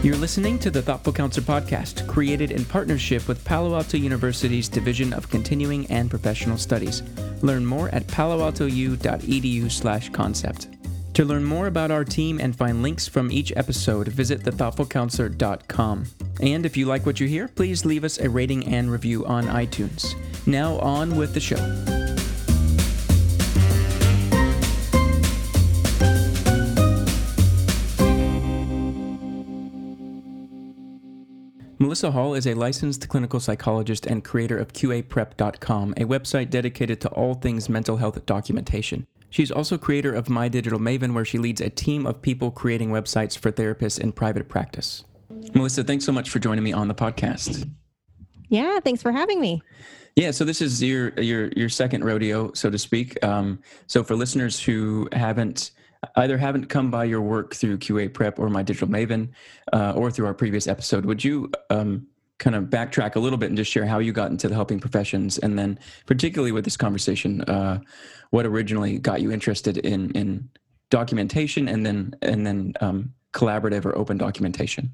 You're listening to the Thoughtful Counselor podcast, created in partnership with Palo Alto University's Division of Continuing and Professional Studies. Learn more at paloaltou.edu/concept. To learn more about our team and find links from each episode, visit thethoughtfulcounselor.com. And if you like what you hear, please leave us a rating and review on iTunes. Now on with the show. Melissa Hall is a licensed clinical psychologist and creator of QAPrep.com, a website dedicated to all things mental health documentation. She's also creator of My Digital Maven, where she leads a team of people creating websites for therapists in private practice. Melissa, thanks so much for joining me on the podcast. Yeah, thanks for having me. Yeah, so this is your second rodeo, so to speak. So for listeners who haven't come by your work through QA Prep or My Digital Maven, or through our previous episode, would you kind of backtrack a little bit and just share how you got into the helping professions, and then particularly with this conversation, what originally got you interested in documentation and then collaborative or open documentation?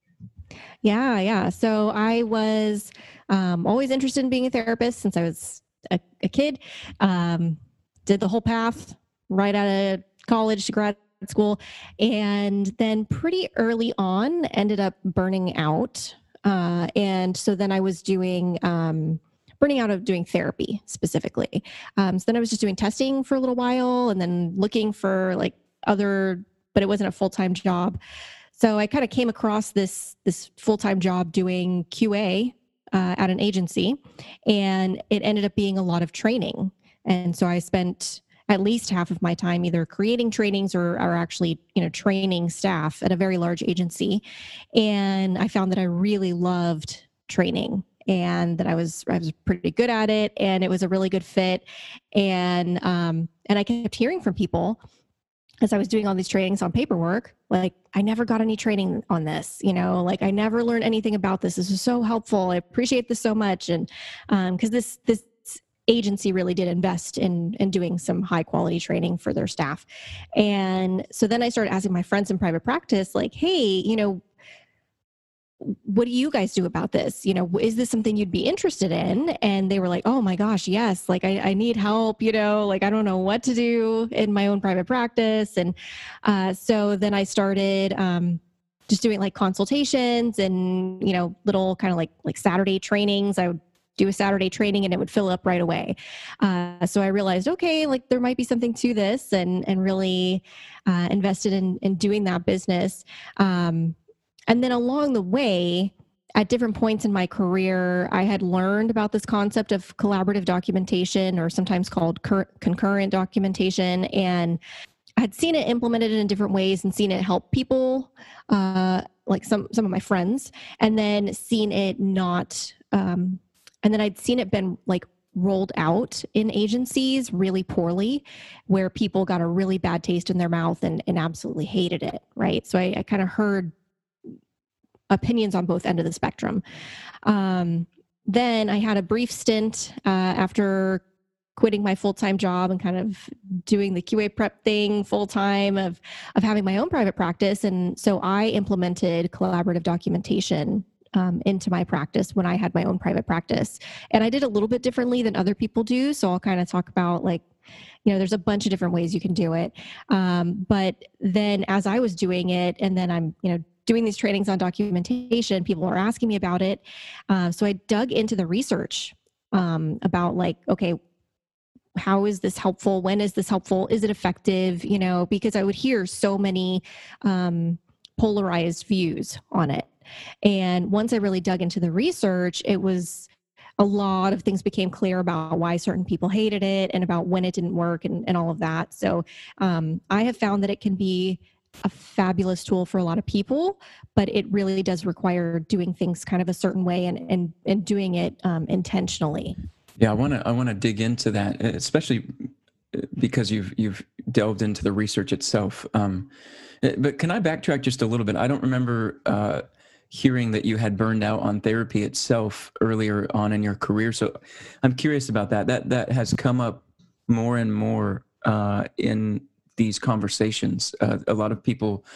Yeah. So I was always interested in being a therapist since I was a kid. Did the whole path right out of college to grad school, and then pretty early on ended up burning out. And so then I was doing burning out of doing therapy specifically. So then I was just doing testing for a little while and then looking for but it wasn't a full-time job. So I kind of came across this full-time job doing QA at an agency, and it ended up being a lot of training. And so I spent at least half of my time either creating trainings or actually, training staff at a very large agency. And I found that I really loved training and that I was pretty good at it, and it was a really good fit. And I kept hearing from people as I was doing all these trainings on paperwork, like, I never got any training on this, I never learned anything about this. This is so helpful. I appreciate this so much. And because this agency really did invest in doing some high quality training for their staff. And so then I started asking my friends in private practice, like, hey, what do you guys do about this? Is this something you'd be interested in? And they were like, oh my gosh, yes. Like I need help, I don't know what to do in my own private practice. And so then I started just doing like consultations and, little kind of like Saturday trainings. I would do a Saturday training and it would fill up right away. So I realized, okay, like there might be something to this, and really invested in doing that business. And then along the way, at different points in my career, I had learned about this concept of collaborative documentation, or sometimes called concurrent documentation. And I had seen it implemented in different ways and seen it help people, like some of my friends, and then seen it not, and then I'd seen it been like rolled out in agencies really poorly, where people got a really bad taste in their mouth and absolutely hated it, right? So I kind of heard opinions on both ends of the spectrum. Then I had a brief stint after quitting my full-time job and kind of doing the QA prep thing full-time of having my own private practice. And so I implemented collaborative documentation into my practice when I had my own private practice. And I did a little bit differently than other people do. So I'll kind of talk about there's a bunch of different ways you can do it. But then as I was doing it, and then I'm, doing these trainings on documentation, people are asking me about it. So I dug into the research about okay, how is this helpful? When is this helpful? Is it effective? Because I would hear so many polarized views on it. And once I really dug into the research, it was a lot of things became clear about why certain people hated it and about when it didn't work and all of that. So I have found that it can be a fabulous tool for a lot of people, but it really does require doing things kind of a certain way and doing it intentionally. Yeah, I want to dig into that, especially because you've delved into the research itself. But can I backtrack just a little bit? I don't remember hearing that you had burned out on therapy itself earlier on in your career. So I'm curious about that. That has come up more and more in these conversations. A lot of people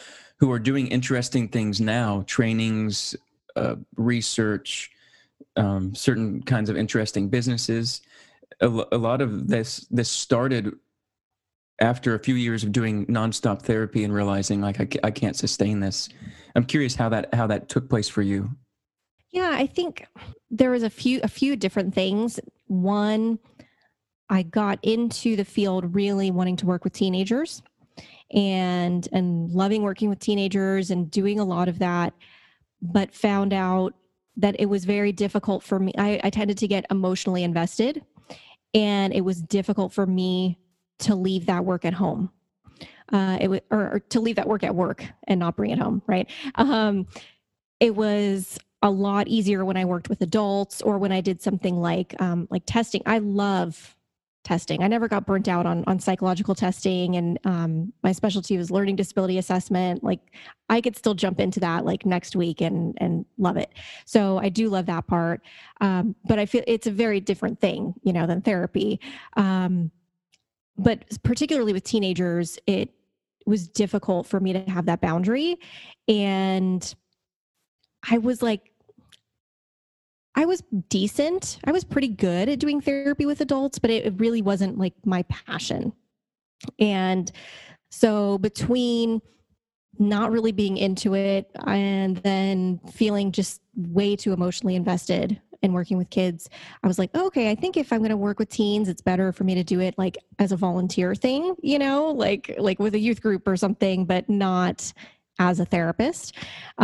who are doing interesting things now, trainings, research, certain kinds of interesting businesses. A lot of this started after a few years of doing nonstop therapy and realizing like I can't sustain this. I'm curious how that took place for you. Yeah, I think there was a few different things. One, I got into the field really wanting to work with teenagers and loving working with teenagers and doing a lot of that, but found out that it was very difficult for me. I tended to get emotionally invested, and it was difficult for me to leave that work at home. Or to leave that work at work and not bring it home, right? It was a lot easier when I worked with adults or when I did something like testing. I love testing. I never got burnt out on psychological testing, and my specialty was learning disability assessment. Like I could still jump into that like next week and love it. So I do love that part, but I feel it's a very different thing, than therapy. But particularly with teenagers, it was difficult for me to have that boundary, and I was decent. I was pretty good at doing therapy with adults, but it really wasn't like my passion. And so between not really being into it and then feeling just way too emotionally invested in working with kids, I was like, oh, okay, I think if I'm going to work with teens, it's better for me to do it like as a volunteer thing, like with a youth group or something, but not as a therapist.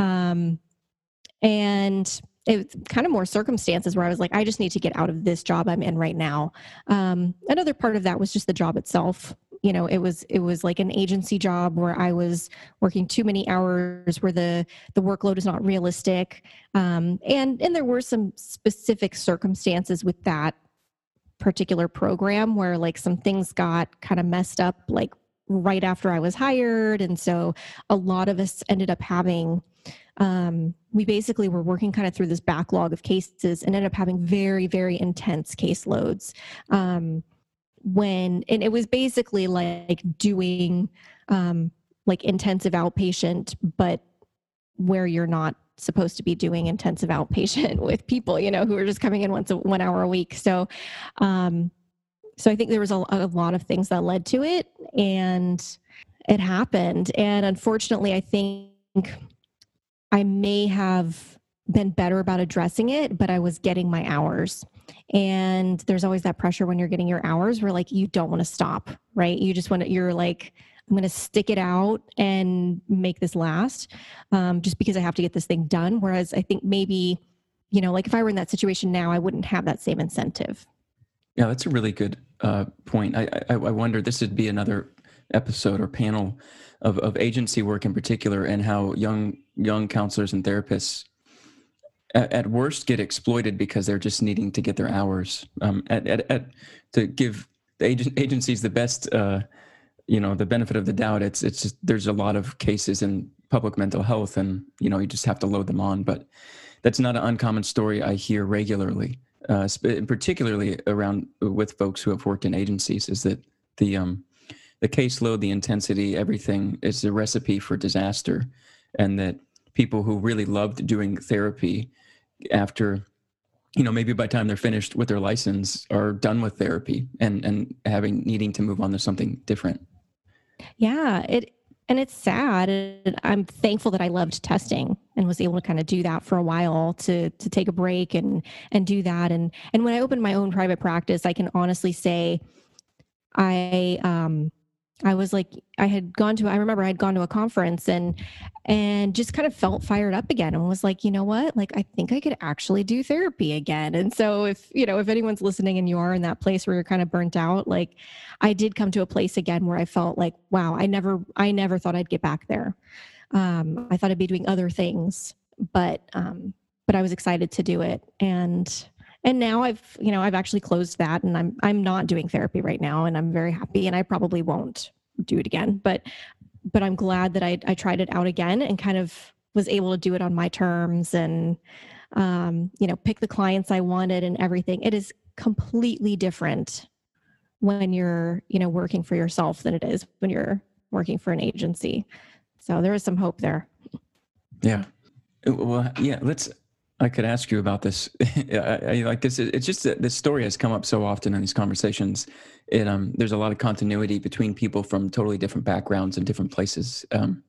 And it's kind of more circumstances where I was like, I just need to get out of this job I'm in right now. Another part of that was just the job itself. It was like an agency job where I was working too many hours, where the workload is not realistic. And there were some specific circumstances with that particular program where like some things got kind of messed up, like right after I was hired. And so a lot of us ended up having, we basically were working kind of through this backlog of cases and ended up having very, very intense caseloads. And it was basically like doing like intensive outpatient, but where you're not supposed to be doing intensive outpatient with people, who are just coming in 1 hour a week. So I think there was a lot of things that led to it, and it happened. And unfortunately, I think I may have been better about addressing it, but I was getting my hours. And there's always that pressure when you're getting your hours where like you don't want to stop, right? You just want to, you're like, I'm going to stick it out and make this last, just because I have to get this thing done. Whereas I think maybe, like if I were in that situation now, I wouldn't have that same incentive. Yeah, that's a really good point. I wonder, this would be another episode or panel of agency work in particular, and how young counselors and therapists at worst get exploited because they're just needing to get their hours. To give the agencies the best, the benefit of the doubt. It's just, there's a lot of cases in public mental health, and you just have to load them on. But that's not an uncommon story I hear regularly, particularly around with folks who have worked in agencies, is that the caseload, the intensity, everything is a recipe for disaster. And that people who really loved doing therapy, after, maybe by the time they're finished with their license, are done with therapy and needing to move on to something different. Yeah, it's sad. And I'm thankful that I loved testing and was able to kind of do that for a while, to take a break and do that. And when I opened my own private practice, I can honestly say I was like, I remember I had gone to a conference and just kind of felt fired up again, and was like, you know what? Like, I think I could actually do therapy again. And so if anyone's listening and you are in that place where you're kind of burnt out, like I did come to a place again where I felt like, wow, I never thought I'd get back there. I thought I'd be doing other things, but I was excited to do it. And now I've actually closed that, and I'm not doing therapy right now, and I'm very happy, and I probably won't do it again, but I'm glad that I tried it out again and kind of was able to do it on my terms, and pick the clients I wanted and everything. It is completely different when you're working for yourself than it is when you're working for an agency. So there is some hope there. Yeah. Well, yeah, I could ask you about this. I like this. It's just that this story has come up so often in these conversations. There's a lot of continuity between people from totally different backgrounds and different places.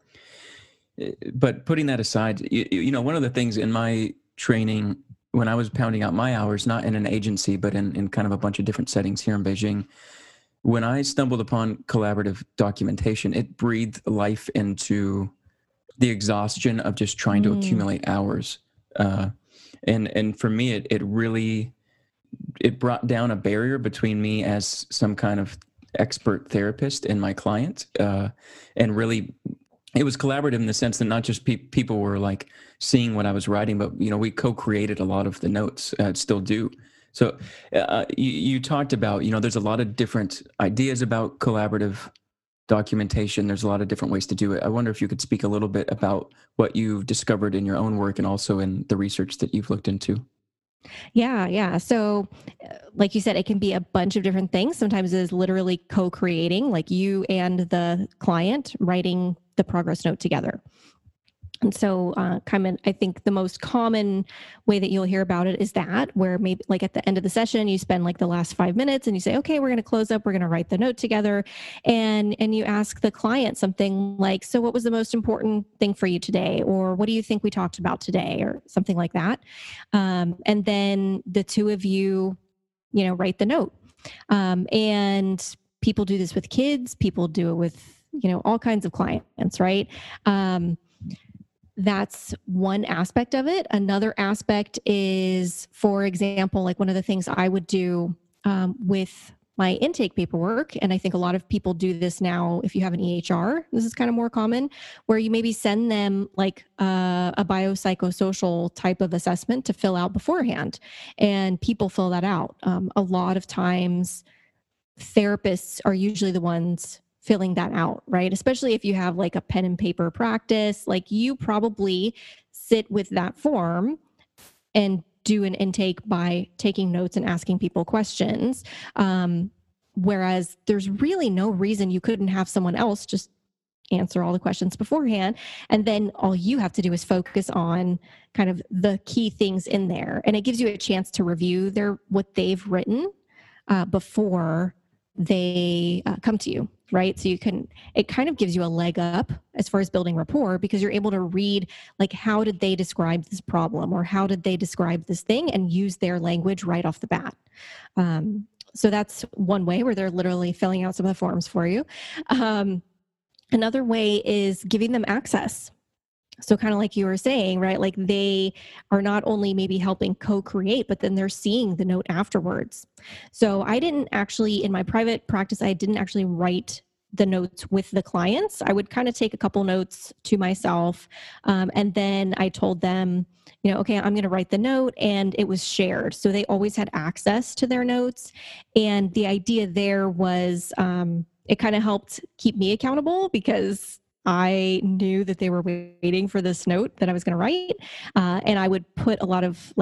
But putting that aside, one of the things in my training when I was pounding out my hours, not in an agency, but in kind of a bunch of different settings here in Beijing, when I stumbled upon collaborative documentation, it breathed life into the exhaustion of just trying to accumulate hours. And for me, it really brought down a barrier between me as some kind of expert therapist and my client, and really it was collaborative in the sense that not just people were like seeing what I was writing, but we co-created a lot of the notes, still do. So you talked about, there's a lot of different ideas about collaborative documentation. There's a lot of different ways to do it. I wonder if you could speak a little bit about what you've discovered in your own work and also in the research that you've looked into. Yeah. So, like you said, it can be a bunch of different things. Sometimes it's literally co-creating, like you and the client writing the progress note together. And so, I think the most common way that you'll hear about it is that where maybe like at the end of the session, you spend like the last 5 minutes and you say, okay, we're going to close up, we're going to write the note together. And you ask the client something like, so what was the most important thing for you today? Or what do you think we talked about today? Or something like that. And then the two of you, write the note. And people do this with kids, people do it with, all kinds of clients, right? That's one aspect of it. Another aspect is, for example, like one of the things I would do with my intake paperwork, and I think a lot of people do this now if you have an EHR, this is kind of more common, where you maybe send them like a biopsychosocial type of assessment to fill out beforehand, and people fill that out. A lot of times, therapists are usually the ones filling that out, right? Especially if you have like a pen and paper practice, like you probably sit with that form and do an intake by taking notes and asking people questions. Whereas there's really no reason you couldn't have someone else just answer all the questions beforehand. And then all you have to do is focus on kind of the key things in there. And it gives you a chance to review what they've written before they come to you, right? So it kind of gives you a leg up as far as building rapport, because you're able to read like, how did they describe this problem, or how did they describe this thing, and use their language right off the bat. So that's one way where they're literally filling out some of the forms for you. Another way is giving them access. So kind of like you were saying, right? Like they are not only maybe helping co-create, but then they're seeing the note afterwards. So I didn't actually, in my private practice, I didn't actually write the notes with the clients. I would kind of take a couple notes to myself. And then I told them, okay, I'm going to write the note, and it was shared. So they always had access to their notes. And the idea there was, it kind of helped keep me accountable, because I knew that they were waiting for this note that I was going to write. And I would put a lot of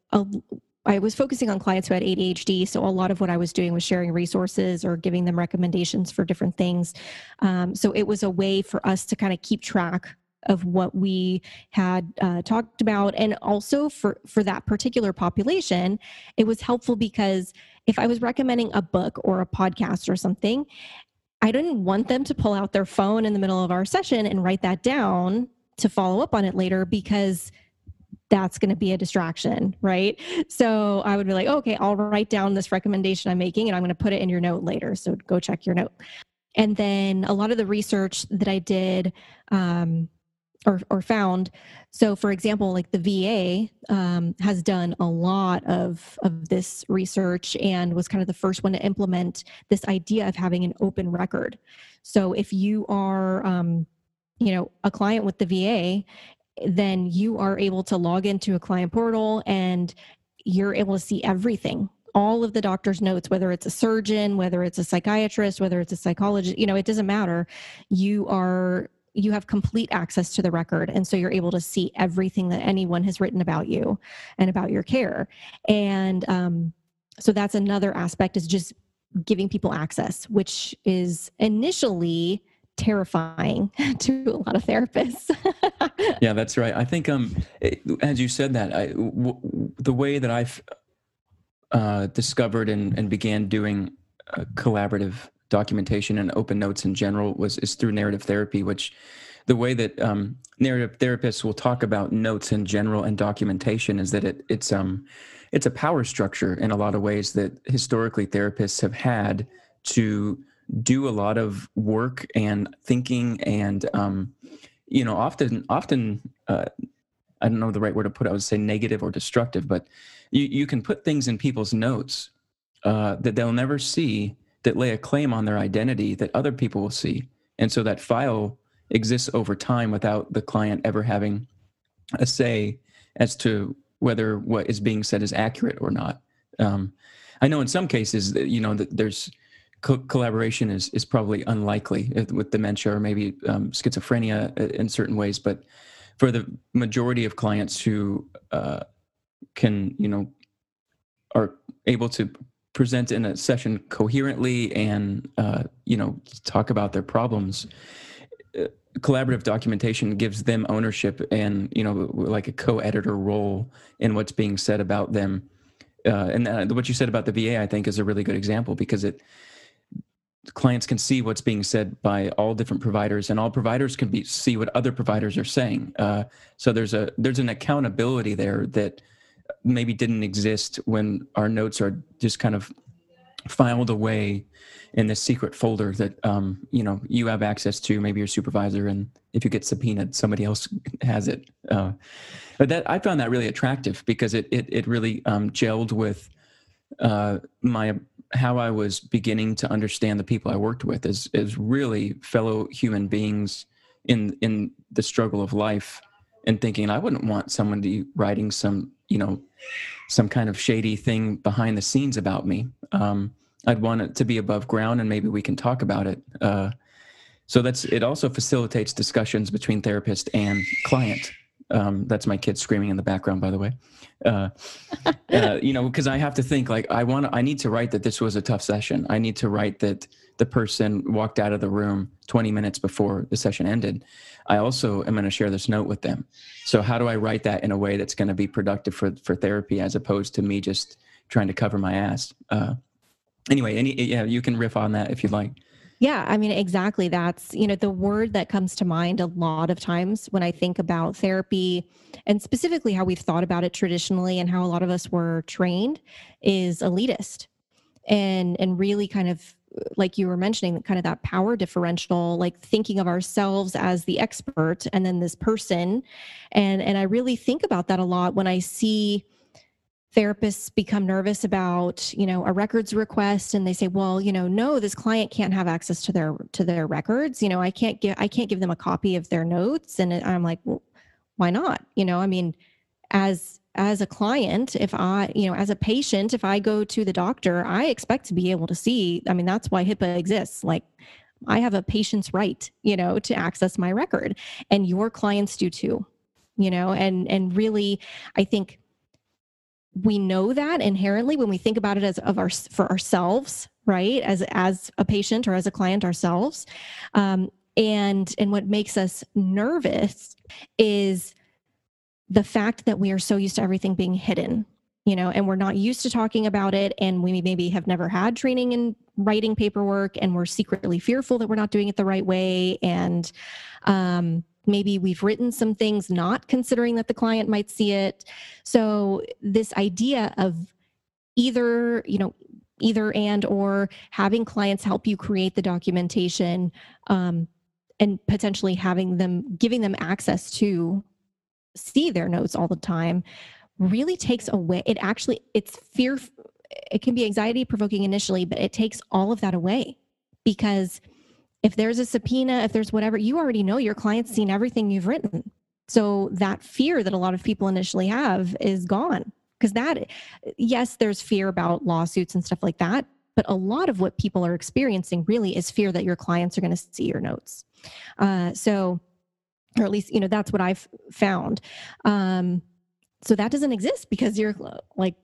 I was focusing on clients who had ADHD. So a lot of what I was doing was sharing resources or giving them recommendations for different things. So it was a way for us to kind of keep track of what we had talked about. And also for that particular population, it was helpful because if I was recommending a book or a podcast or something, I didn't want them to pull out their phone in the middle of our session and write that down to follow up on it later, because that's going to be a distraction, right? So I would be like, okay, I'll write down this recommendation I'm making, and I'm going to put it in your note later. So go check your note. And then a lot of the research that I did or found. So for example, like the VA has done a lot of this research and was kind of the first one to implement this idea of having an open record. So if you are, a client with the VA, then you are able to log into a client portal and you're able to see everything, all of the doctor's notes, whether it's a surgeon, whether it's a psychiatrist, whether it's a psychologist, it doesn't matter. You have complete access to the record. And so you're able to see everything that anyone has written about you and about your care. And so that's another aspect, is just giving people access, which is initially terrifying to a lot of therapists. Yeah, that's right. I think as you said that, the way that I've discovered and began doing collaborative documentation and open notes in general is through narrative therapy, which the way that narrative therapists will talk about notes in general and documentation is that it's a power structure in a lot of ways that historically therapists have had to do a lot of work and thinking and often I don't know the right word to put it. I would say negative or destructive, but you can put things in people's notes that they'll never see, that lay a claim on their identity that other people will see. And so that file exists over time without the client ever having a say as to whether what is being said is accurate or not. I know in some cases, that there's collaboration is probably unlikely with dementia or maybe schizophrenia in certain ways, but for the majority of clients who are able to present in a session coherently and talk about their problems, collaborative documentation gives them ownership and like a co-editor role in what's being said about them. And what you said about the VA, I think, is a really good example because clients can see what's being said by all different providers, and all providers can see what other providers are saying. So there's an accountability there that maybe didn't exist when our notes are just kind of filed away in this secret folder that you have access to, maybe your supervisor, and if you get subpoenaed, somebody else has it. But that I found that really attractive because it really gelled with how I was beginning to understand the people I worked with as really fellow human beings in the struggle of life, and thinking I wouldn't want somebody writing some kind of shady thing behind the scenes about me. I'd want it to be above ground, and maybe we can talk about it. So it also facilitates discussions between therapist and client. That's my kid screaming in the background, by the way. Because I have to think like I need to write that this was a tough session. I need to write that the person walked out of the room 20 minutes before the session ended. I also am going to share this note with them. So how do I write that in a way that's going to be productive for therapy, as opposed to me just trying to cover my ass? Anyway, you can riff on that if you'd like. Yeah, I mean, exactly. That's, the word that comes to mind a lot of times when I think about therapy, and specifically how we've thought about it traditionally and how a lot of us were trained, is elitist. And really kind of, like you were mentioning, kind of that power differential, like thinking of ourselves as the expert and then this person. And I really think about that a lot when I see therapists become nervous about, a records request, and they say, well, no, this client can't have access to their records. I can't give them a copy of their notes. And I'm like, well, why not? I mean, as a client, if I, as a patient, if I go to the doctor, I expect to be able to see. I mean, that's why HIPAA exists. Like, I have a patient's right, to access my record, and your clients do too, and really, I think we know that inherently when we think about it for ourselves, right? As a patient or as a client ourselves. And what makes us nervous is the fact that we are so used to everything being hidden, and we're not used to talking about it. And we maybe have never had training in writing paperwork, and we're secretly fearful that we're not doing it the right way. And, maybe we've written some things not considering that the client might see it. So this idea of either and or having clients help you create the documentation, and potentially giving them access to see their notes all the time, really takes away, it's fear. It can be anxiety provoking initially, but it takes all of that away, because if there's a subpoena, if there's whatever, you already know your client's seen everything you've written. So that fear that a lot of people initially have is gone, because yes, there's fear about lawsuits and stuff like that, but a lot of what people are experiencing really is fear that your clients are going to see your notes. Or at least, that's what I've found. So that doesn't exist because you're like,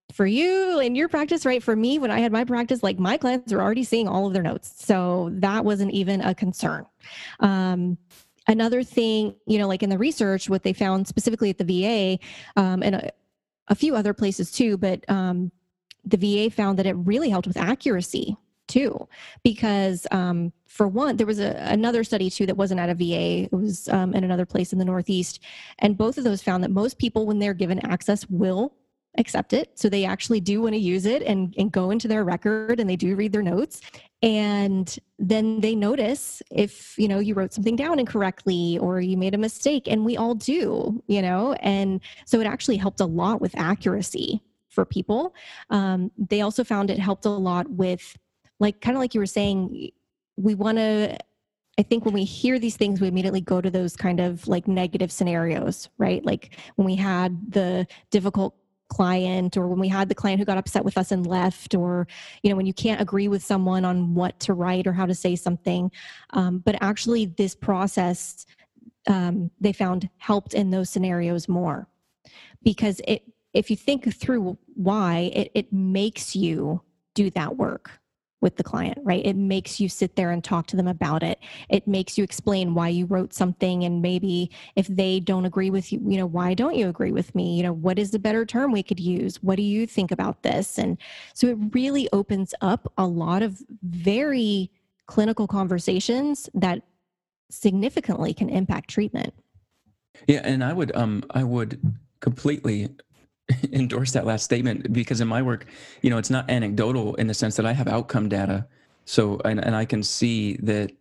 for you in your practice, right? For me, when I had my practice, like my clients were already seeing all of their notes. So that wasn't even a concern. Another thing, like in the research, what they found specifically at the VA, and a few other places too, but the VA found that it really helped with accuracy too, because for one, there was another study too that wasn't at a VA. It was in another place in the Northeast, and both of those found that most people, when they're given access, will accept it. So they actually do want to use it and go into their record, and they do read their notes. And then they notice if, you wrote something down incorrectly or you made a mistake, and we all do, and so it actually helped a lot with accuracy for people. They also found it helped a lot with, kind of like you were saying, we want to, I think when we hear these things, we immediately go to those kind of like negative scenarios, right? Like when we had the difficult client, or when we had the client who got upset with us and left, or when you can't agree with someone on what to write or how to say something. But actually this process, they found helped in those scenarios more, because if you think through why, it makes you do that work with the client, right? It makes you sit there and talk to them about it. It makes you explain why you wrote something, and maybe if they don't agree with you, why don't you agree with me? What is the better term we could use? What do you think about this? And so it really opens up a lot of very clinical conversations that significantly can impact treatment. Yeah, and I would completely endorse that last statement, because in my work, it's not anecdotal in the sense that I have outcome data. So, and I can see that,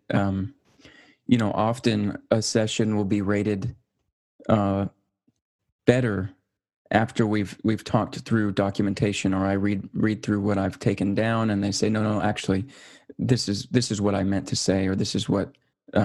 often a session will be rated better after we've talked through documentation, or I read through what I've taken down, and they say, no, actually, this is what I meant to say, or this is what,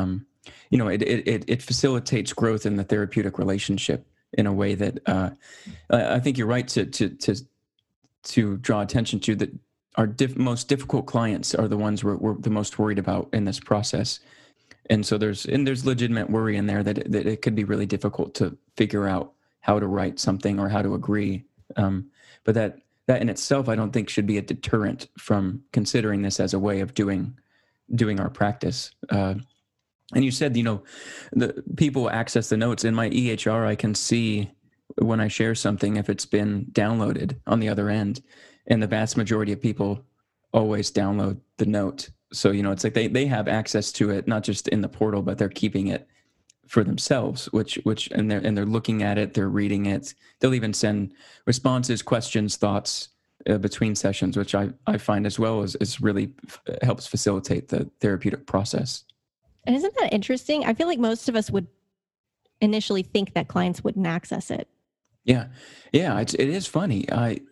it facilitates growth in the therapeutic relationship in a way that I think you're right to draw attention to, that our most difficult clients are the ones we're the most worried about in this process. And so there's legitimate worry in there that it could be really difficult to figure out how to write something or how to agree. But that in itself, I don't think should be a deterrent from considering this as a way of doing our practice. And you said, the people access the notes. In my EHR, I can see when I share something if it's been downloaded on the other end, and the vast majority of people always download the note. So, it's like they have access to it, not just in the portal, but they're keeping it for themselves, and they're looking at it, they're reading it. They'll even send responses, questions, thoughts between sessions, which I find as well is really helps facilitate the therapeutic process. And isn't that interesting? I feel like most of us would initially think that clients wouldn't access it. Yeah, it is funny.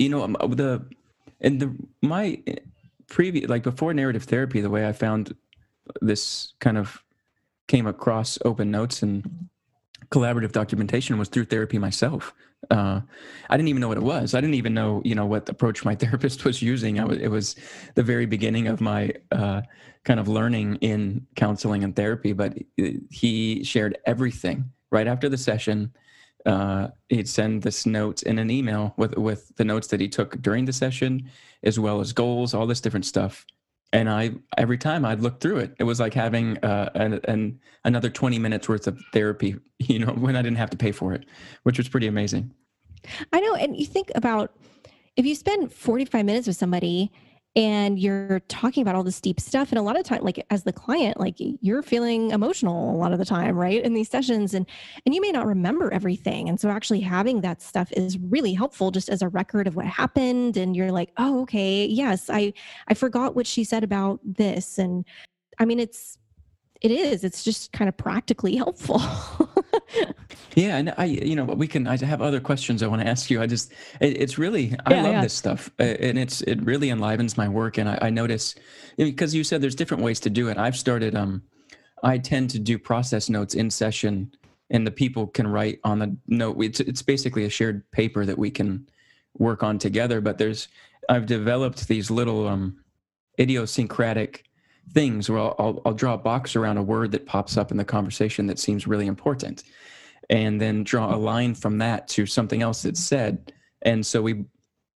My previous, like before narrative therapy, the way I found this kind of came across open notes and collaborative documentation was through therapy myself. I didn't even know what it was. I didn't even know, what approach my therapist was using. It was the very beginning of my kind of learning in counseling and therapy. But he shared everything right after the session. He'd send this note in an email with the notes that he took during the session, as well as goals, all this different stuff. And every time I'd look through it, it was like having another 20 minutes worth of therapy, when I didn't have to pay for it, which was pretty amazing. I know. And you think about, if you spend 45 minutes with somebody and you're talking about all this deep stuff, and a lot of time, like as the client, like you're feeling emotional a lot of the time, right, in these sessions, and you may not remember everything. And so actually having that stuff is really helpful, just as a record of what happened. And you're like, oh, okay, yes, I forgot what she said about this. And I mean, it's just kind of practically helpful. Yeah, and I have other questions I want to ask you. It's really, I love this stuff, and it really enlivens my work. And I notice, because you said there's different ways to do it. I've started, I tend to do process notes in session, and the people can write on the note. It's basically a shared paper that we can work on together. But I've developed these little idiosyncratic things where I'll draw a box around a word that pops up in the conversation that seems really important, and then draw a line from that to something else that's said. And so we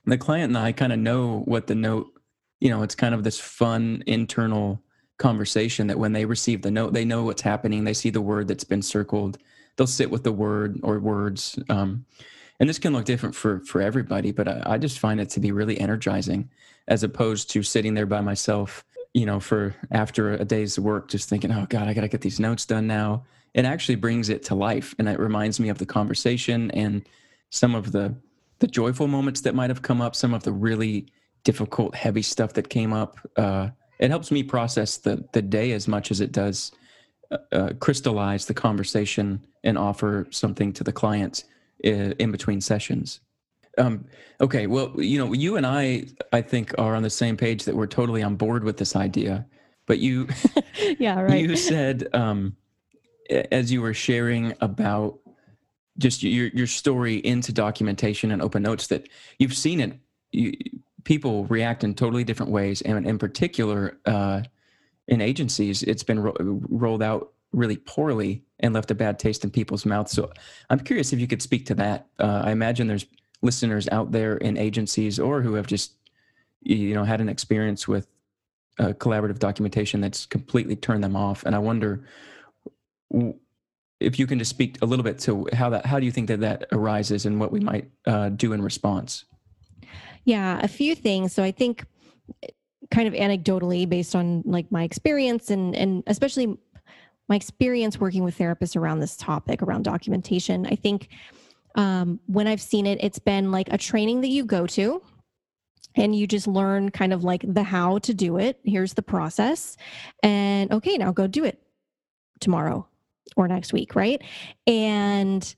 the client and I kind of know what the note, it's kind of this fun internal conversation that when they receive the note, they know what's happening. They see the word that's been circled. They'll sit with the word or words. And this can look different for everybody, but I just find it to be really energizing as opposed to sitting there by myself, for after a day's work, just thinking, oh God, I got to get these notes done now. It actually brings it to life. And it reminds me of the conversation and some of the joyful moments that might have come up, some of the really difficult, heavy stuff that came up. It helps me process the day as much as it does crystallize the conversation and offer something to the client in between sessions. Okay, well, you and I think, are on the same page that we're totally on board with this idea. But you, Yeah, right. you said, as you were sharing about just your story into documentation and open notes, that you've seen it, people react in totally different ways, and in particular, in agencies, it's been rolled out really poorly and left a bad taste in people's mouths. So I'm curious if you could speak to that. I imagine there's listeners out there in agencies or who have just, had an experience with collaborative documentation that's completely turned them off. And I wonder if you can just speak a little bit to how do you think that arises and what we might do in response? Yeah, a few things. So I think kind of anecdotally based on like my experience and especially my experience working with therapists around this topic, around documentation, I think when I've seen it, it's been like a training that you go to and you just learn kind of like the how to do it. Here's the process. And okay, now go do it tomorrow or next week, right? And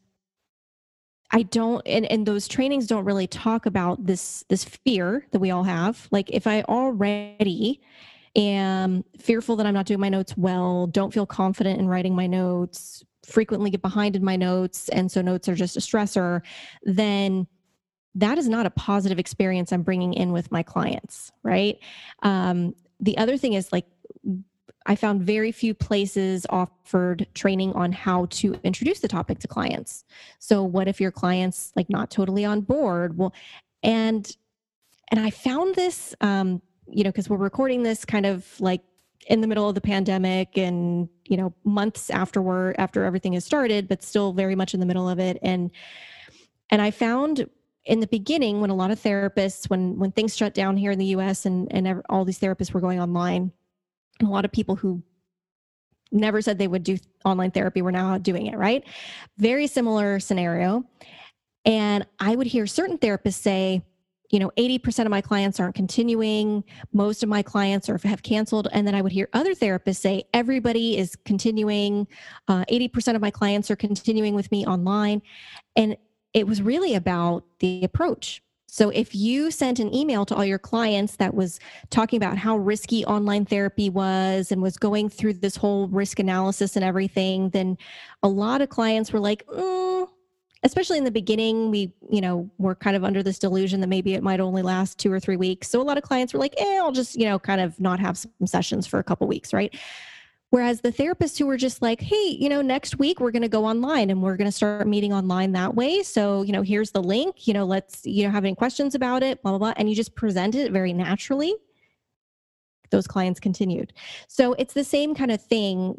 I don't, and those trainings don't really talk about this fear that we all have. Like if I already am fearful that I'm not doing my notes well, don't feel confident in writing my notes, frequently get behind in my notes, and so notes are just a stressor, then that is not a positive experience I'm bringing in with my clients, right? The other thing is like, I found very few places offered training on how to introduce the topic to clients. So what if your client's like not totally on board? Well, and I found this, because we're recording this kind of like in the middle of the pandemic and, months after everything has started, but still very much in the middle of it. And I found in the beginning when a lot of therapists, when things shut down here in the US and all these therapists were going online, a lot of people who never said they would do online therapy were now doing it, right? Very similar scenario. And I would hear certain therapists say, 80% of my clients aren't continuing. Most of my clients have canceled. And then I would hear other therapists say, everybody is continuing. 80% of my clients are continuing with me online. And it was really about the approach. So if you sent an email to all your clients that was talking about how risky online therapy was and was going through this whole risk analysis and everything, then a lot of clients were like, especially in the beginning, we, were kind of under this delusion that maybe it might only last 2 or 3 weeks. So a lot of clients were like, I'll just, kind of not have some sessions for a couple of weeks, right? Whereas the therapists who were just like, hey, next week we're going to go online and we're going to start meeting online that way. So, here's the link, let's, have any questions about it, blah, blah, blah. And you just present it very naturally. Those clients continued. So it's the same kind of thing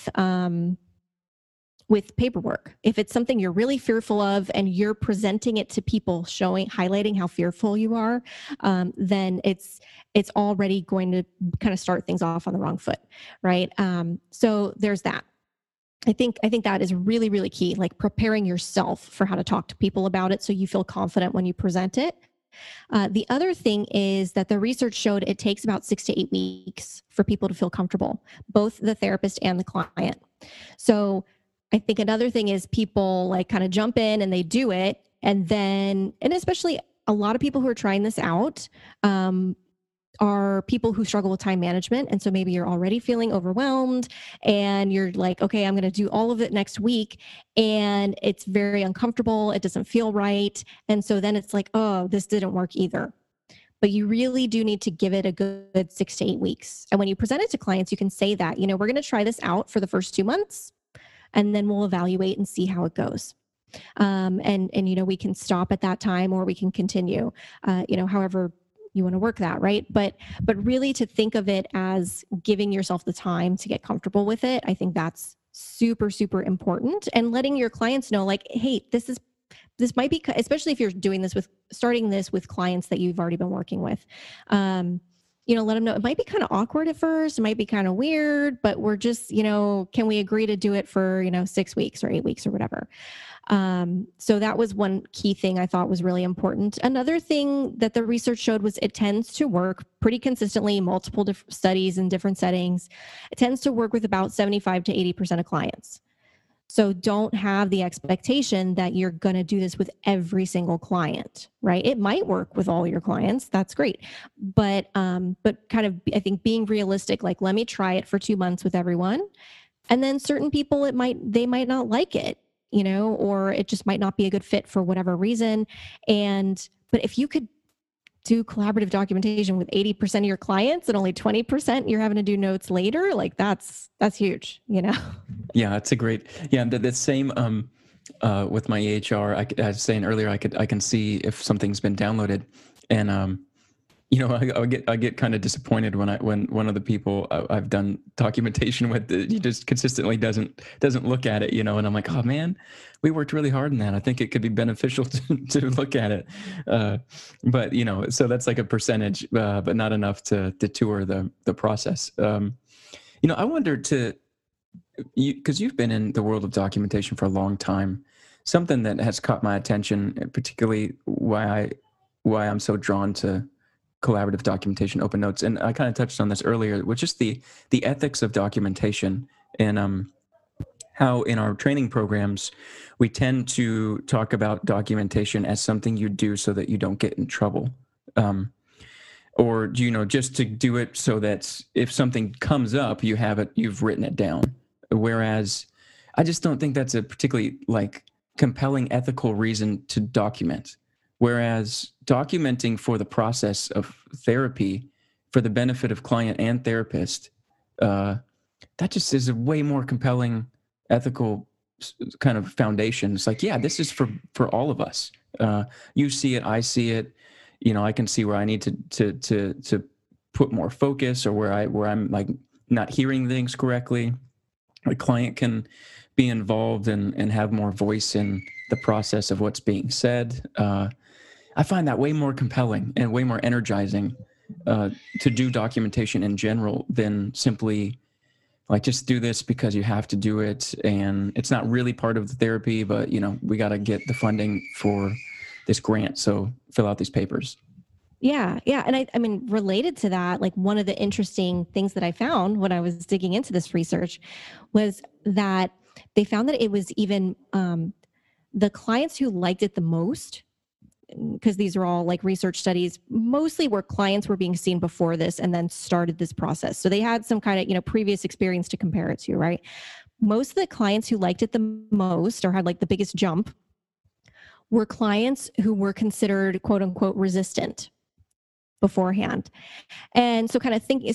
with paperwork. If it's something you're really fearful of and you're presenting it to people, highlighting how fearful you are, then it's already going to kind of start things off on the wrong foot, right? So there's that. I think that is really, really key, like preparing yourself for how to talk to people about it so you feel confident when you present it. The other thing is that the research showed it takes about 6 to 8 weeks for people to feel comfortable, both the therapist and the client. So I think another thing is people like kind of jump in and they do it. And especially a lot of people who are trying this out are people who struggle with time management. And so maybe you're already feeling overwhelmed and you're like, okay, I'm going to do all of it next week. And it's very uncomfortable. It doesn't feel right. And so then it's like, oh, this didn't work either. But you really do need to give it a good 6 to 8 weeks. And when you present it to clients, you can say that, we're going to try this out for the first 2 months. And then we'll evaluate and see how it goes. And we can stop at that time or we can continue, however you want to work that, right? But really to think of it as giving yourself the time to get comfortable with it, I think that's super, super important. And letting your clients know, like, hey, this might be, especially if you're starting this with clients that you've already been working with. Let them know it might be kind of awkward at first. It might be kind of weird, but we're just, can we agree to do it for, 6 weeks or 8 weeks or whatever? So that was one key thing I thought was really important. Another thing that the research showed was it tends to work pretty consistently, multiple studies in different settings. It tends to work with about 75 to 80% of clients. So don't have the expectation that you're going to do this with every single client, right? It might work with all your clients. That's great. But kind of, I think being realistic, like, let me try it for 2 months with everyone. And then certain people, they might not like it, or it just might not be a good fit for whatever reason. But if you could do collaborative documentation with 80% of your clients and only 20% you're having to do notes later, like that's huge, Yeah, it's a great, the same, with my EHR, I was saying earlier, I can see if something's been downloaded, and, I get kind of disappointed when one of the people I've done documentation with, he just consistently doesn't look at it, and I'm like, oh man, we worked really hard on that. I think it could be beneficial to look at it. But so that's like a percentage, but not enough to tour the process. I wonder because you've been in the world of documentation for a long time, something that has caught my attention, particularly why I'm so drawn to collaborative documentation, open notes, and I kind of touched on this earlier, which is the ethics of documentation, and how in our training programs we tend to talk about documentation as something you do so that you don't get in trouble, or just to do it so that if something comes up, you've written it down. Whereas I just don't think that's a particularly compelling ethical reason to document. Whereas documenting for the process of therapy, for the benefit of client and therapist, that just is a way more compelling ethical kind of foundation. It's like, yeah, this is for all of us. You see it, I see it. I can see where I need to put more focus, or where I'm like not hearing things correctly. The client can be involved and have more voice in the process of what's being said. I find that way more compelling and way more energizing to do documentation in general than simply just do this because you have to do it. And it's not really part of the therapy, but we got to get the funding for this grant. So fill out these papers. Yeah. Yeah. And I mean, related to that, one of the interesting things that I found when I was digging into this research was that they found that it was even the clients who liked it the most, because these are all research studies, mostly where clients were being seen before this and then started this process. So they had some kind of, previous experience to compare it to, right? Most of the clients who liked it the most or had the biggest jump were clients who were considered quote unquote resistant beforehand. And so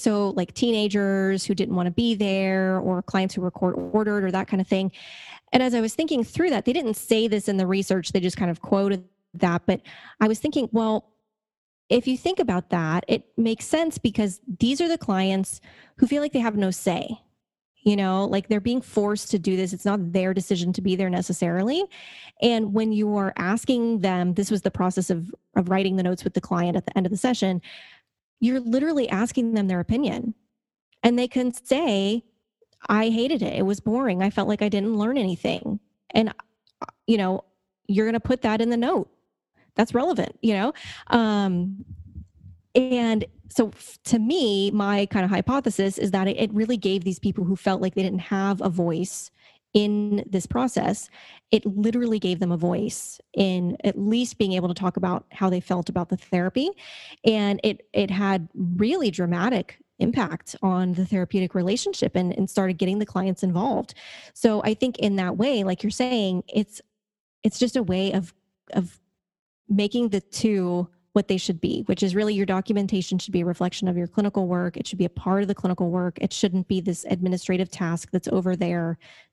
teenagers who didn't want to be there, or clients who were court ordered, or that kind of thing. And as I was thinking through that, they didn't say this in the research, they just kind of quoted that. But I was thinking, well, if you think about that, it makes sense, because these are the clients who feel like they have no say. They're being forced to do this. It's not their decision to be there necessarily. And when you are asking them, this was the process of writing the notes with the client at the end of the session, you're literally asking them their opinion. And they can say, I hated it. It was boring. I felt like I didn't learn anything. And, you're going to put that in the note. That's relevant, and so to me, my kind of hypothesis is that it really gave these people who felt like they didn't have a voice in this process, it literally gave them a voice in at least being able to talk about how they felt about the therapy. And it had really dramatic impact on the therapeutic relationship and started getting the clients involved. So I think in that way, like you're saying, it's just a way of making the two what they should be, which is really your documentation should be a reflection of your clinical work. It should be a part of the clinical work. It shouldn't be this administrative task that's over there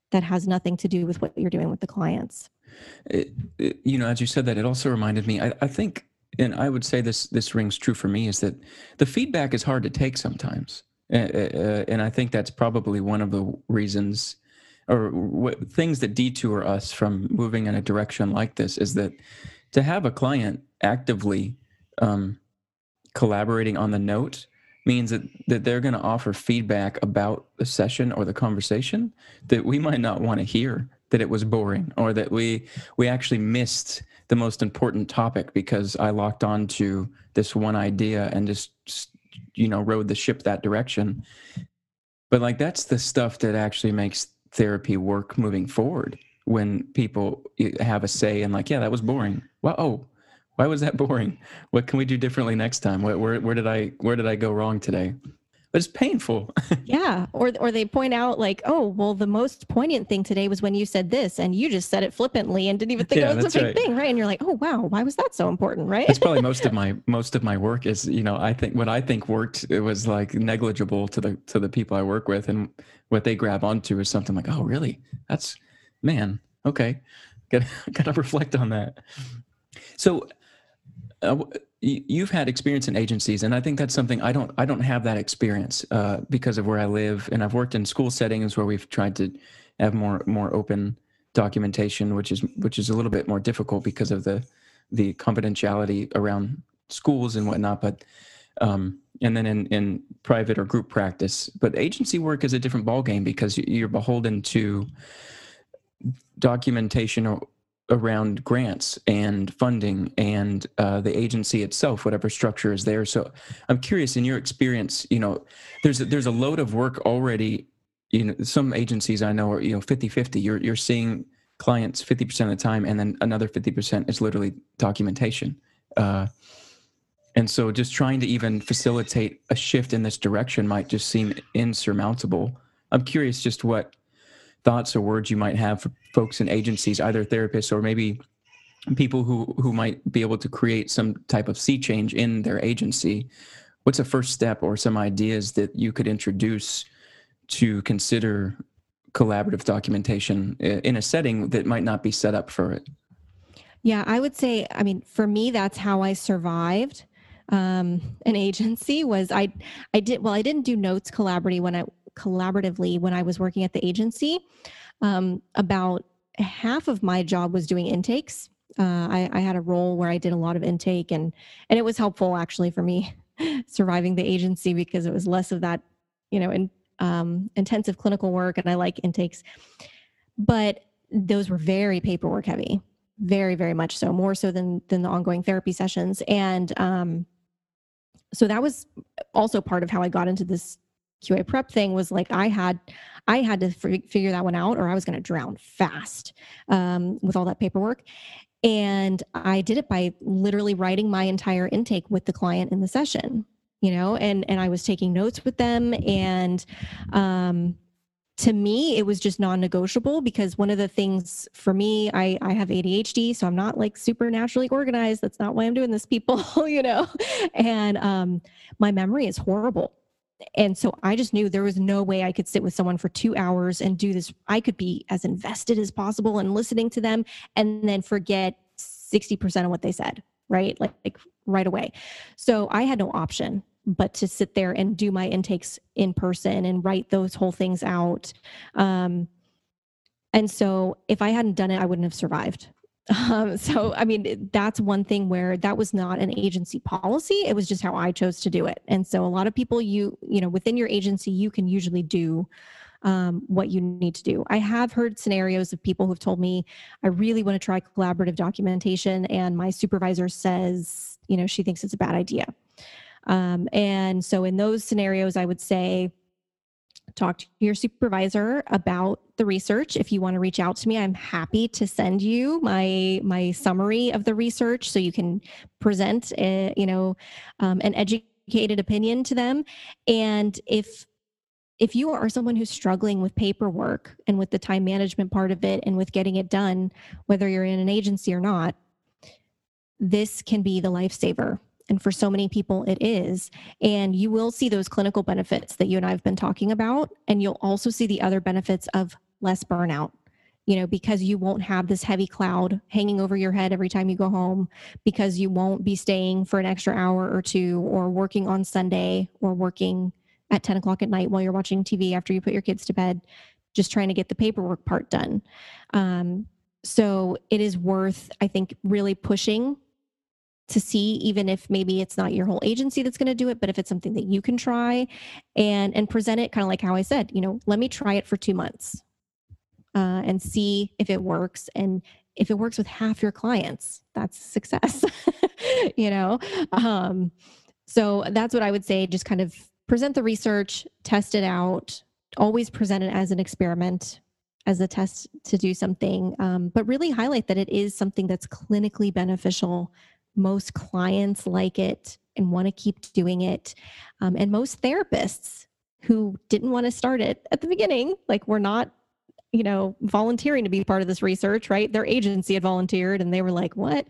that has nothing to do with what you're doing with the clients. As you said that, it also reminded me, I think, and I would say this rings true for me, is that the feedback is hard to take sometimes. And I think that's probably one of the reasons or things that detour us from moving in a direction like this, is that to have a client actively collaborating on the note means that they're going to offer feedback about the session or the conversation that we might not want to hear, that it was boring, or that we actually missed the most important topic because I locked on to this one idea and just rode the ship that direction. But like, that's the stuff that actually makes therapy work moving forward, when people have a say and like, yeah, that was boring. Well, oh, why was that boring? What can we do differently next time? Where did I go wrong today? But it's painful. Yeah. Or they point out like, oh, well, the most poignant thing today was when you said this and you just said it flippantly and didn't even think it was a big thing. Right. And you're like, oh, wow, why was that so important? Right. That's probably most of my work is, I think what I think worked, it was like negligible to the people I work with, and what they grab onto is something like, oh, really? That's, man. Okay. Gotta reflect on that. So, you've had experience in agencies, and I think that's something I don't have that experience because of where I live, and I've worked in school settings where we've tried to have more open documentation, which is a little bit more difficult because of the confidentiality around schools and whatnot. But and then in private or group practice, but agency work is a different ballgame because you're beholden to documentation around grants and funding and the agency itself, whatever structure is there. So I'm curious, in your experience, there's a load of work already. Some agencies I know are 50-50. You're seeing clients 50% of the time, and then another 50% is literally documentation. And so just trying to even facilitate a shift in this direction might just seem insurmountable. I'm curious just what thoughts or words you might have for folks in agencies, either therapists or maybe people who might be able to create some type of sea change in their agency. What's a first step or some ideas that you could introduce to consider collaborative documentation in a setting that might not be set up for it? Yeah, I would say, for me, that's how I survived an agency. Was I didn't do notes collaboratively when I was working at the agency. About half of my job was doing intakes. I had a role where I did a lot of intake, and it was helpful actually for me surviving the agency, because it was less of that, intensive clinical work, and I like intakes. But those were very paperwork heavy, very, very much so, more so than the ongoing therapy sessions. And so that was also part of how I got into this QA prep thing, was like I had to figure that one out, or I was going to drown fast with all that paperwork. And I did it by literally writing my entire intake with the client in the session, and I was taking notes with them. And to me, it was just non-negotiable, because one of the things for me, I have ADHD, so I'm not like supernaturally organized. That's not why I'm doing this, people, and my memory is horrible. And so I just knew there was no way I could sit with someone for 2 hours and do this. I could be as invested as possible in listening to them and then forget 60% of what they said, right? Like right away. So I had no option but to sit there and do my intakes in person and write those whole things out. And so if I hadn't done it, I wouldn't have survived. So, that's one thing where that was not an agency policy. It was just how I chose to do it. And so a lot of people, within your agency, you can usually do what you need to do. I have heard scenarios of people who've told me, I really want to try collaborative documentation, and my supervisor says, she thinks it's a bad idea. And so in those scenarios, I would say, talk to your supervisor about the research. If you want to reach out to me, I'm happy to send you my summary of the research so you can present an educated opinion to them. And if you are someone who's struggling with paperwork and with the time management part of it and with getting it done, whether you're in an agency or not, this can be the lifesaver. And for so many people, it is. And you will see those clinical benefits that you and I have been talking about. And you'll also see the other benefits of less burnout, because you won't have this heavy cloud hanging over your head every time you go home, because you won't be staying for an extra hour or two, or working on Sunday, or working at 10 o'clock at night while you're watching TV after you put your kids to bed, just trying to get the paperwork part done. So it is worth, I think, really pushing to see, even if maybe it's not your whole agency that's going to do it, but if it's something that you can try and present it kind of like how I said, let me try it for 2 months and see if it works. And if it works with half your clients, that's success, you know? So that's what I would say. Just kind of present the research, test it out, always present it as an experiment, as a test to do something, but really highlight that it is something that's clinically beneficial. Most clients like it and want to keep doing it. And most therapists who didn't want to start it at the beginning, like, we're not, volunteering to be part of this research, right? Their agency had volunteered and they were like, what?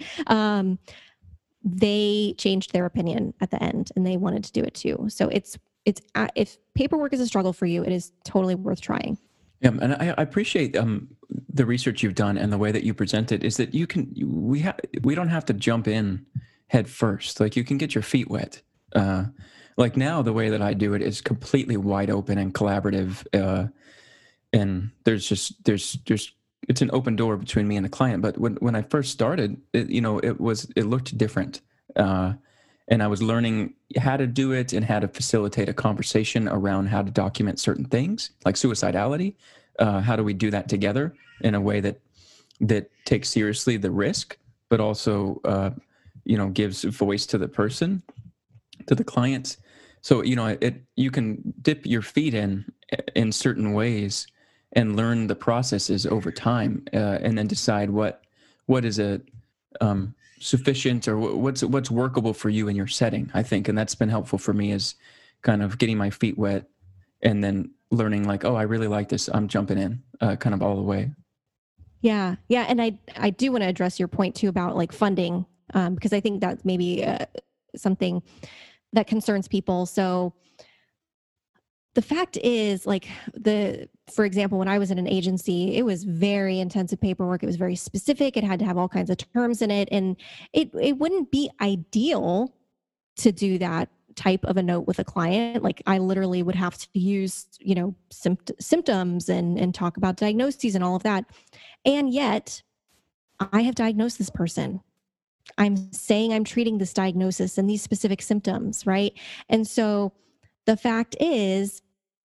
They changed their opinion at the end and they wanted to do it too. So if paperwork is a struggle for you, it is totally worth trying. Yeah, and I appreciate the research you've done and the way that you present it is that we don't have to jump in head first. Like, you can get your feet wet. Like now, the way that I do it is completely wide open and collaborative, and there's it's an open door between me and the client. But when I first started, it looked different, and I was learning how to do it and how to facilitate a conversation around how to document certain things like suicidality. How do we do that together in a way that takes seriously the risk, but also, gives voice to the person, to the clients. So, you can dip your feet in certain ways and learn the processes over time, and then decide what is a sufficient or what's workable for you in your setting, I think. And that's been helpful for me, is kind of getting my feet wet and then learning, like, oh, I really like this, I'm jumping in kind of all the way. Yeah. And I do want to address your point too about like funding, because I think that's maybe something that concerns people. So the fact is, like, for example, when I was in an agency, it was very intensive paperwork. It was very specific. It had to have all kinds of terms in it. And it wouldn't be ideal to do that type of a note with a client. Like, I literally would have to use, symptoms and talk about diagnoses and all of that. And yet I have diagnosed this person. I'm saying I'm treating this diagnosis and these specific symptoms, right? And so the fact is,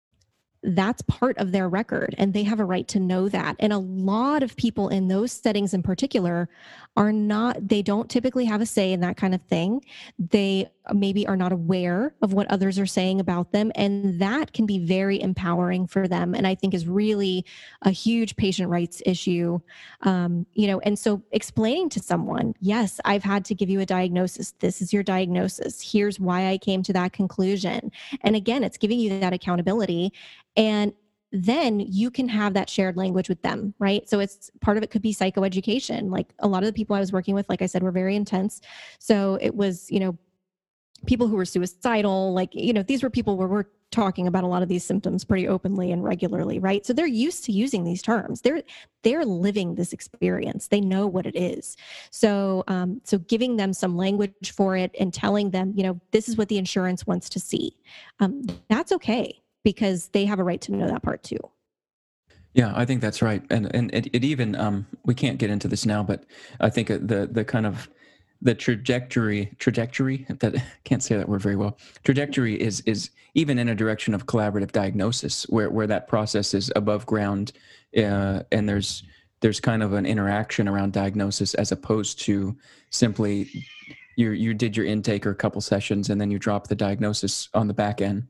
that's part of their record and they have a right to know that. And a lot of people in those settings in particular they don't typically have a say in that kind of thing. They maybe are not aware of what others are saying about them. And that can be very empowering for them. And I think is really a huge patient rights issue. And so explaining to someone, yes, I've had to give you a diagnosis. This is your diagnosis. Here's why I came to that conclusion. And again, it's giving you that accountability. And then you can have that shared language with them, right? So it's part of it could be psychoeducation. Like, a lot of the people I was working with, like I said, were very intense. So it was, people who were suicidal, like, these were people where we're talking about a lot of these symptoms pretty openly and regularly, right? So they're used to using these terms. They're living this experience. They know what it is. So, so giving them some language for it and telling them, this is what the insurance wants to see. That's okay, because they have a right to know that part too. Yeah, I think that's right. And it even, we can't get into this now, but I think the kind of the trajectory that can't say that word very well. Trajectory is even in a direction of collaborative diagnosis, where that process is above ground, and there's kind of an interaction around diagnosis, as opposed to simply you did your intake or a couple sessions and then you drop the diagnosis on the back end.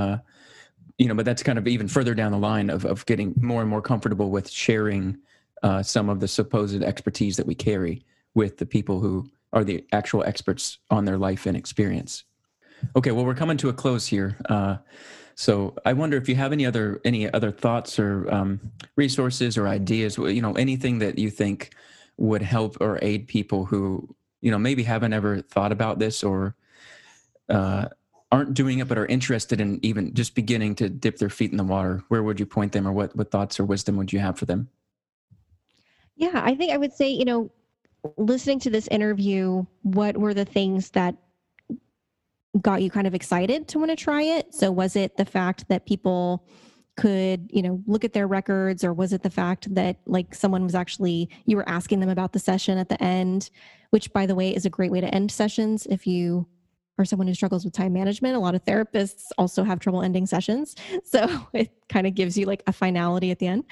But that's kind of even further down the line of getting more and more comfortable with sharing some of the supposed expertise that we carry with the people who are the actual experts on their life and experience. Okay, well, we're coming to a close here. So I wonder if you have any other thoughts or resources or ideas, anything that you think would help or aid people who, maybe haven't ever thought about this or aren't doing it but are interested in even just beginning to dip their feet in the water, where would you point them, or what thoughts or wisdom would you have for them? Yeah, I think I would say, listening to this interview, what were the things that got you kind of excited to want to try it? So was it the fact that people could, look at their records, or was it the fact that like someone was actually, you were asking them about the session at the end, which by the way is a great way to end sessions if you are someone who struggles with time management. A lot of therapists also have trouble ending sessions. So it kind of gives you like a finality at the end.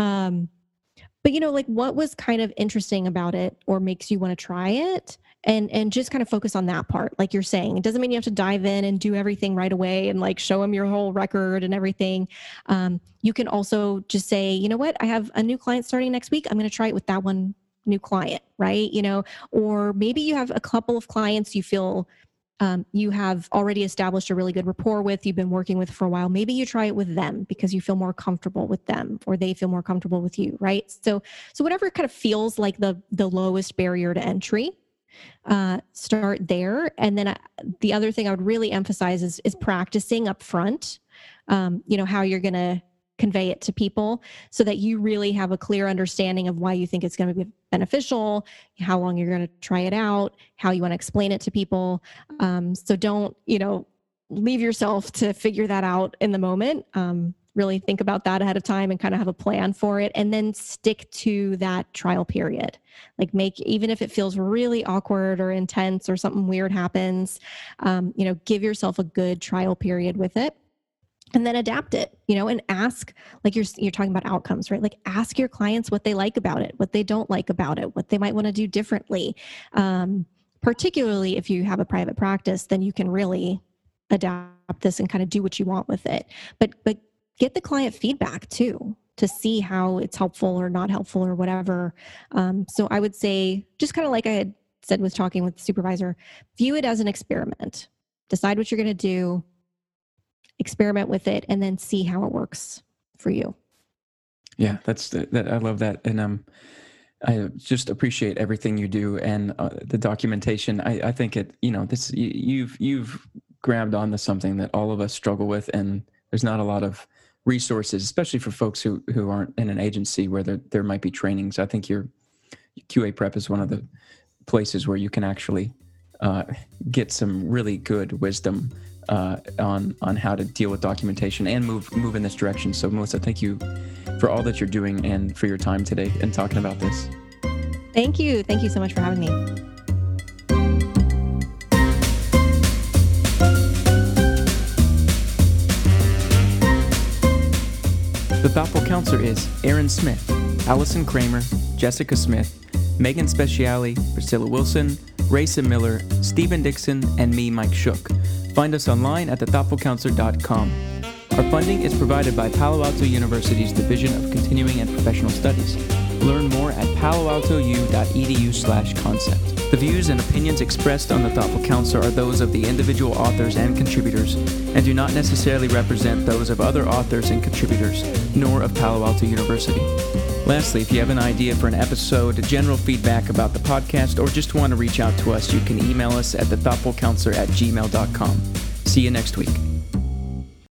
But like what was kind of interesting about it or makes you want to try it, and just kind of focus on that part. Like you're saying, it doesn't mean you have to dive in and do everything right away and like show them your whole record and everything. You can also just say, you know what, I have a new client starting next week. I'm going to try it with that one new client, right? Or maybe you have a couple of clients you feel you have already established a really good rapport with, you've been working with for a while. Maybe you try it with them because you feel more comfortable with them, or they feel more comfortable with you, right? So whatever kind of feels like the lowest barrier to entry, start there. And then the other thing I would really emphasize is practicing up front, how you're going to convey it to people so that you really have a clear understanding of why you think it's going to be beneficial, how long you're going to try it out, how you want to explain it to people. So don't, leave yourself to figure that out in the moment. Really think about that ahead of time and kind of have a plan for it, and then stick to that trial period. Like even if it feels really awkward or intense or something weird happens, give yourself a good trial period with it. And then adapt it, and ask, like you're talking about outcomes, right? Like ask your clients what they like about it, what they don't like about it, what they might want to do differently. Particularly if you have a private practice, then you can really adapt this and kind of do what you want with it. But get the client feedback too, to see how it's helpful or not helpful or whatever. So I would say, just kind of like I had said with talking with the supervisor, view it as an experiment. Decide what you're going to do, experiment with it, and then see how it works for you. Yeah, I love that. And I just appreciate everything you do, and the documentation. I think you've grabbed onto something that all of us struggle with, and there's not a lot of resources, especially for folks who aren't in an agency where there might be trainings. I think your QA Prep is one of the places where you can actually get some really good wisdom on how to deal with documentation and move in this direction. So Melissa, thank you for all that you're doing and for your time today and talking about this. Thank you. Thank you so much for having me. The Thoughtful Counselor is Aaron Smith, Allison Kramer, Jessica Smith, Megan Speciale, Priscilla Wilson, Rayson Miller, Stephen Dixon, and me, Mike Shook. Find us online at thethoughtfulcounselor.com. Our funding is provided by Palo Alto University's Division of Continuing and Professional Studies. Learn more at paloaltou.edu/concept. The views and opinions expressed on The Thoughtful Counselor are those of the individual authors and contributors, and do not necessarily represent those of other authors and contributors, nor of Palo Alto University. Lastly, if you have an idea for an episode, general feedback about the podcast, or just want to reach out to us, you can email us at thethoughtfulcounselor@gmail.com. See you next week.